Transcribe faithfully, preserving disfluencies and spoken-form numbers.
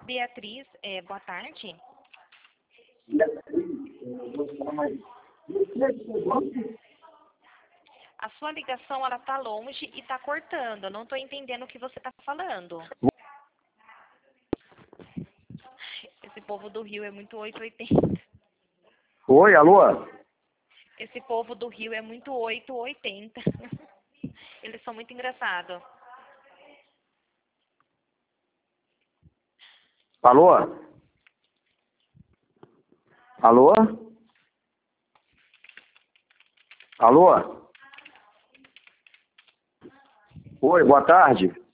Beatriz, é, boa tarde. A sua ligação, ela tá longe e tá cortando. Eu não tô entendendo o que você tá falando. Esse povo do Rio é muito oitocentos e oitenta. Oi, alô? Esse povo do Rio é muito oitocentos e oitenta. Eles são muito engraçados. Alô? Alô? Alô? Oi, boa tarde.